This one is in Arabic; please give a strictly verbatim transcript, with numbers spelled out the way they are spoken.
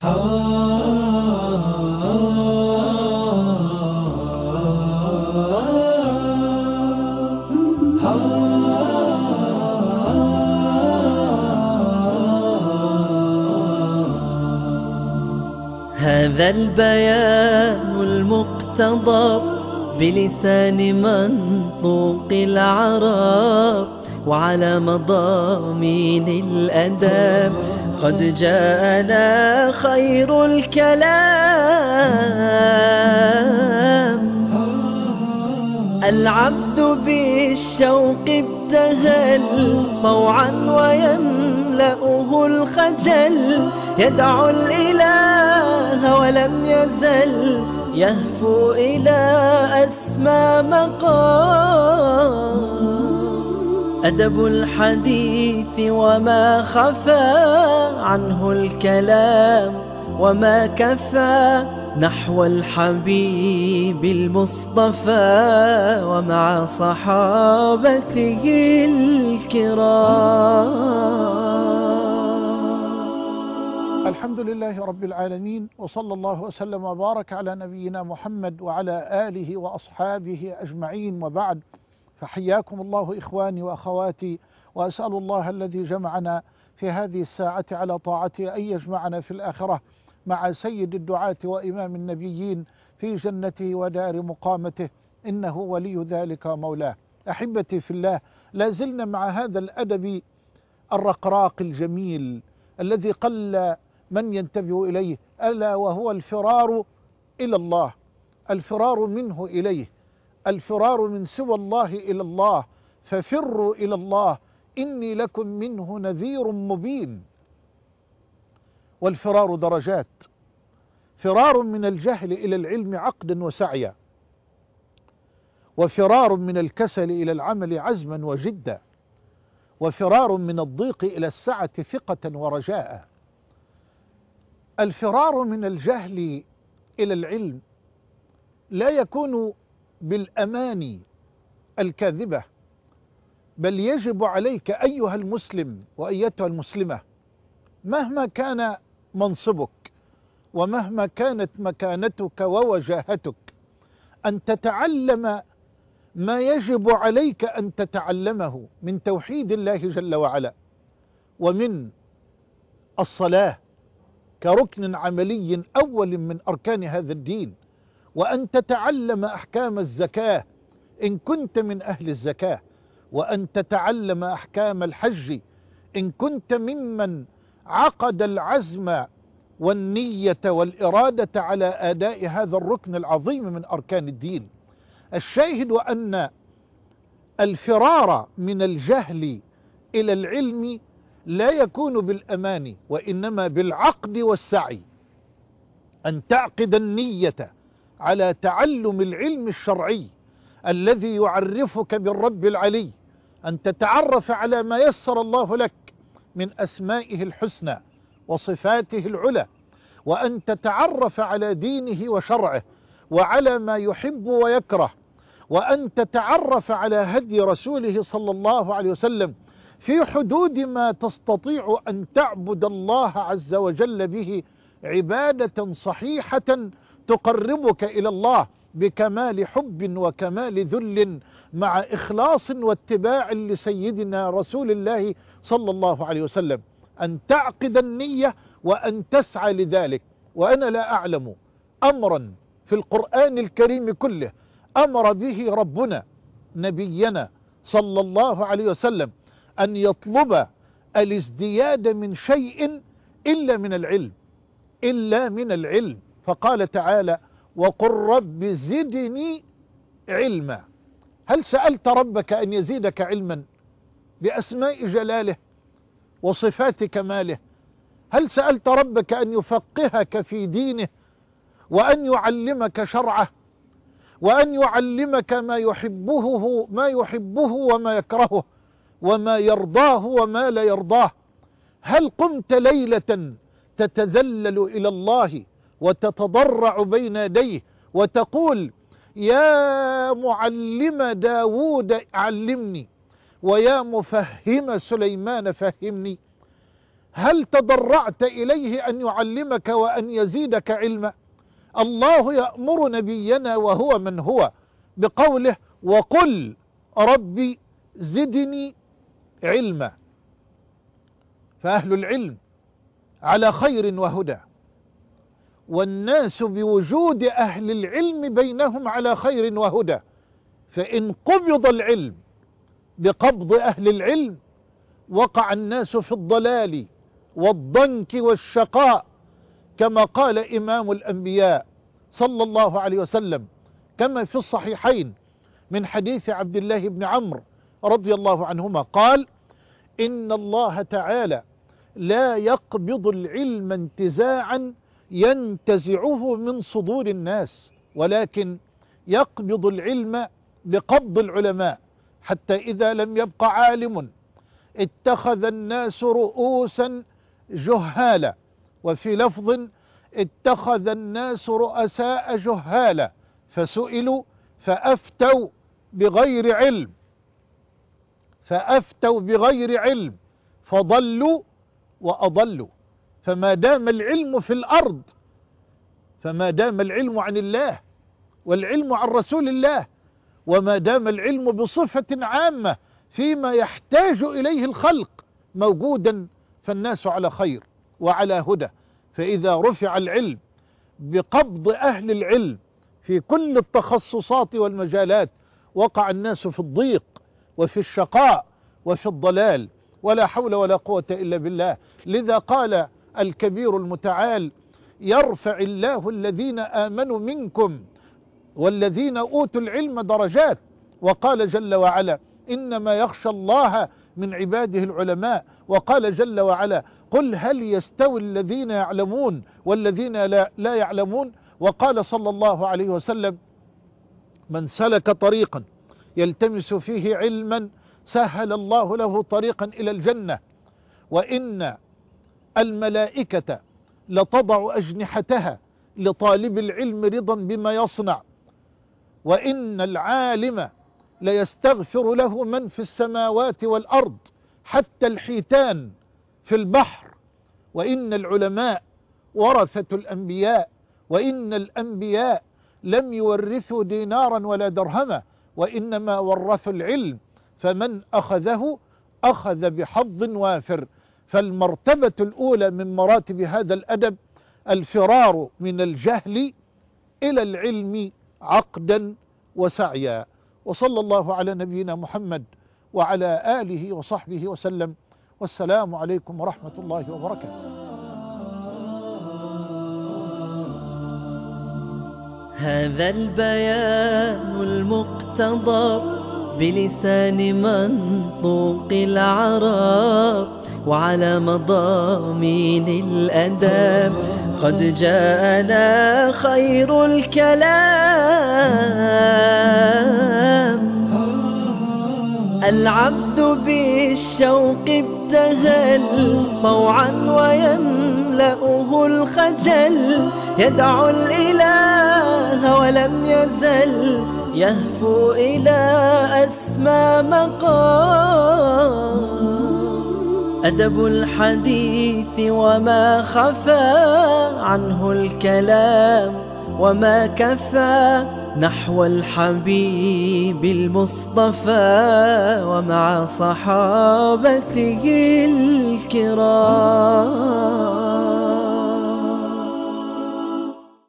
هذا البيان المقتضب بلسان منطوق العرب وعلى مضامين الأدب قد جاءنا خير الكلام. العبد بالشوق ابتهل طوعا ويملأه الخجل، يدعو الإله ولم يزل يهفو إلى أسمى مقام. أدب الحديث وما خفى عنه الكلام وما كفى نحو الحبيب المصطفى ومع صحابته الكرام. الحمد لله رب العالمين، وصلى الله وسلم وبارك على نبينا محمد وعلى آله وأصحابه أجمعين، وبعد، فحياكم الله إخواني وأخواتي، وأسأل الله الذي جمعنا في هذه الساعة على طاعته أن يجمعنا في الآخرة مع سيد الدعاة وإمام النبيين في جنته ودار مقامته، إنه ولي ذلك مولاه. أحبتي في الله، لازلنا مع هذا الأدب الرقراق الجميل الذي قل من ينتبه إليه، ألا وهو الفرار إلى الله، الفرار منه إليه، الفرار من سوى الله إلى الله، ففروا إلى الله إني لكم منه نذير مبين. والفرار درجات، فرار من الجهل إلى العلم عقدا وسعيا، وفرار من الكسل إلى العمل عزما وجدا، وفرار من الضيق إلى السعة ثقة ورجاء. الفرار من الجهل إلى العلم لا يكون بالأماني الكاذبة، بل يجب عليك أيها المسلم وأيتها المسلمة، مهما كان منصبك ومهما كانت مكانتك ووجاهتك، أن تتعلم ما يجب عليك أن تتعلمه من توحيد الله جل وعلا، ومن الصلاة كركن عملي أول من أركان هذا الدين، وأن تتعلم أحكام الزكاة إن كنت من أهل الزكاة، وأن تتعلم أحكام الحج إن كنت ممن عقد العزم والنية والإرادة على أداء هذا الركن العظيم من أركان الدين. الشاهد أن الفرار من الجهل إلى العلم لا يكون بالأمان، وإنما بالعقد والسعي، أن تعقد النية على تعلم العلم الشرعي الذي يعرفك بالرب العلي، أن تتعرف على ما يسر الله لك من أسمائه الحسنى وصفاته العلى، وأن تتعرف على دينه وشرعه وعلى ما يحب ويكره، وأن تتعرف على هدي رسوله صلى الله عليه وسلم في حدود ما تستطيع أن تعبد الله عز وجل به عبادة صحيحة تقربك إلى الله بكمال حب وكمال ذل مع إخلاص واتباع لسيدنا رسول الله صلى الله عليه وسلم. أن تعقد النية وأن تسعى لذلك. وأنا لا أعلم أمرا في القرآن الكريم كله أمر به ربنا نبينا صلى الله عليه وسلم أن يطلب الازدياد من شيء إلا من العلم، إلا من العلم. فقال تعالى: وقل رب زدني علما. هل سألت ربك أن يزيدك علما بأسماء جلاله وصفات كماله؟ هل سألت ربك أن يفقهك في دينه، وأن يعلمك شرعه، وأن يعلمك ما يحبه ما يحبه وما يكرهه، وما يرضاه وما لا يرضاه؟ هل قمت ليلة تتذلل إلى الله وتتضرع بين يديه وتقول: يا معلم داود علمني، ويا مفهم سليمان فهمني؟ هل تضرعت إليه أن يعلمك وأن يزيدك علما؟ الله يأمر نبينا وهو من هو بقوله وقل ربي زدني علما. فأهل العلم على خير وهدى، والناس بوجود أهل العلم بينهم على خير وهدى. فإن قبض العلم بقبض أهل العلم وقع الناس في الضلال والضنك والشقاء، كما قال إمام الأنبياء صلى الله عليه وسلم كما في الصحيحين من حديث عبد الله بن عمرو رضي الله عنهما قال إن الله تعالى لا يقبض العلم انتزاعا ينتزعه من صدور الناس، ولكن يقبض العلم بقبض العلماء، حتى إذا لم يبق عالم اتخذ الناس رؤوسا جهالا، وفي لفظ اتخذ الناس رؤساء جهالا فسئلوا فأفتوا بغير علم فأفتوا بغير علم فضلوا وأضلوا. فما دام العلم في الأرض، فما دام العلم عن الله والعلم عن رسول الله، وما دام العلم بصفة عامة فيما يحتاج إليه الخلق موجودا، فالناس على خير وعلى هدى. فإذا رفع العلم بقبض أهل العلم في كل التخصصات والمجالات وقع الناس في الضيق وفي الشقاء وفي الضلال، ولا حول ولا قوة إلا بالله. لذا قال الكبير المتعال يرفع الله الذين آمنوا منكم والذين أوتوا العلم درجات، وقال جل وعلا إنما يخشى الله من عباده العلماء، وقال جل وعلا قل هل يستوي الذين يعلمون والذين لا, لا يعلمون، وقال صلى الله عليه وسلم من سلك طريقا يلتمس فيه علما سهل الله له طريقا إلى الجنة، وإن الملائكة لتضع أجنحتها لطالب العلم رضا بما يصنع، وإن العالم ليستغفر له من في السماوات والأرض حتى الحيتان في البحر، وإن العلماء ورثة الأنبياء، وإن الأنبياء لم يورثوا دينارا ولا درهما، وإنما ورثوا العلم، فمن أخذه أخذ بحظ وافر. فالمرتبة الأولى من مراتب هذا الأدب الفرار من الجهل إلى العلم عقدا وسعيا. وصلى الله على نبينا محمد وعلى آله وصحبه وسلم، والسلام عليكم ورحمة الله وبركاته. هذا البيان المقتضى بلسان منطوق العرب، وعلى مضامين الأدب قد جاءنا خير الكلام. العبد بالشوق ابتهل طوعا ويملأه الخجل، يدعو الإله ولم يزل يهفو إلى أسمى مقام. أدب الحديث وما خفى عنه الكلام وما كفى، نحو الحبيب المصطفى ومع صحابته الكرام.